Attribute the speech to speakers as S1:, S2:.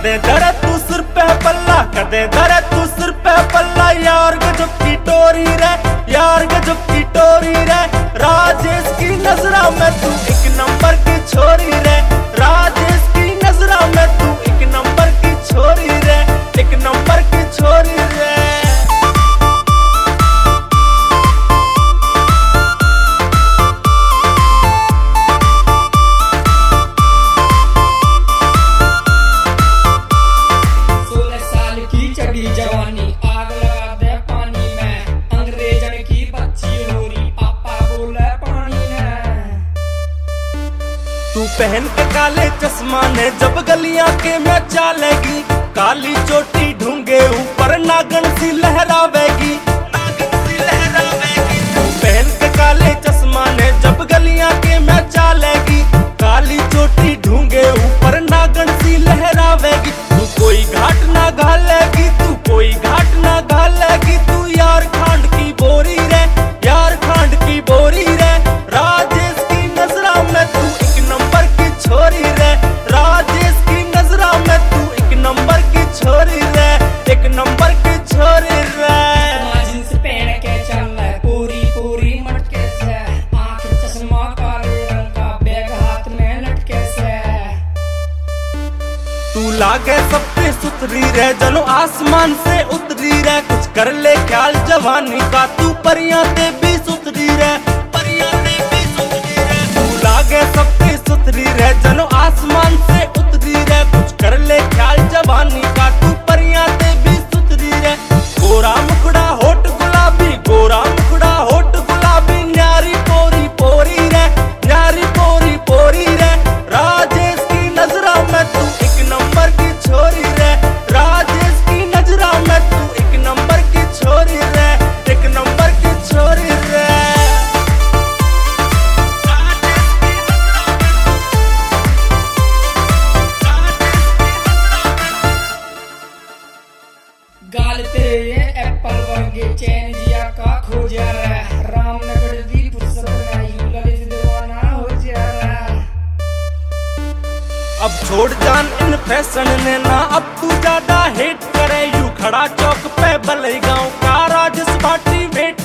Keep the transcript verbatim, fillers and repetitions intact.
S1: कदे दरे तू सिर पे पल्ला, कदे दरे तू सिर पे पल्ला। यार गजब की टोरी रे, यार गजब की टोरी रे। राजेश की नजरा में तू एक नंबर की छोरी रे, राजेश की नजरा में तू एक नंबर की छोरी रे, एक नंबर की छोरी रे।
S2: जवानी आग लगा दे पानी में, अंग्रेजन की बच्ची हो रही पापा बोले पानी में।
S1: तू पहन के काले चश्मा ने जब गलियां के में चालेगी, काली चोटी ढूंगे ऊपर नागन सी लहरावेगी, नागन सी लहरावेगी। तू पहन के काले चश्मा ने जब गलियां के में चालेगी, काली चोटी ढूंगे ऊपर नागन सी लहरावेगी। तू कोई घाट ना घालेगी, तू कोई घाट ना घालेगी। तू यार खांड की बोरी रे, यार खांड की बोरी रे। राजेश की नजरा में तू एक नंबर की छोरी रे, राजेश की नजरा में तू एक नंबर की छोरी रे, एक नंबर की छोरी रे।
S2: जींस पहन के चल पूरी पूरी मटके से, आंख चश्मा काले रंग का, बैग हाथ में लटके से।
S1: तू लागे सबसे सुथरी रे, जनो आसमान से उतरी रे। कुछ कर ले ख्याल जवानी का, तू परियां ते भी सुथरी रे, परियां ते भी सुथरी रे। तू लागे सबसे सुथरी रे, जनो आसमान से उतरी रे। कुछ कर ले ख्याल जवानी का, तू परियां ते भी सुथरी रे। गोरा मुखड़ा होठ गुलाबी, गोरा मुखड़ा होठ गुलाबी। न्यारी पोरी पोरी रे, न्यारी पोरी पोरी रे। राजेश की नजरा में तू एक नंबर की छोरी रे, राजेश की नजरा में तू एक नंबर की छोरी रे, एक नंबर की छोरी रे।
S2: गाल तेरे ये एप्पल वर्गे, चैन जिया का खो जा रहा है। रामनगर दी फुर्सत में यूं ललित दीवाना हो जा रहा है।
S1: अब छोड़ जान इन फैशन ने ना, अब तू ज्यादा हेट करे। यू खड़ा चौक पे भले गाँव का राजेश भाटी वेट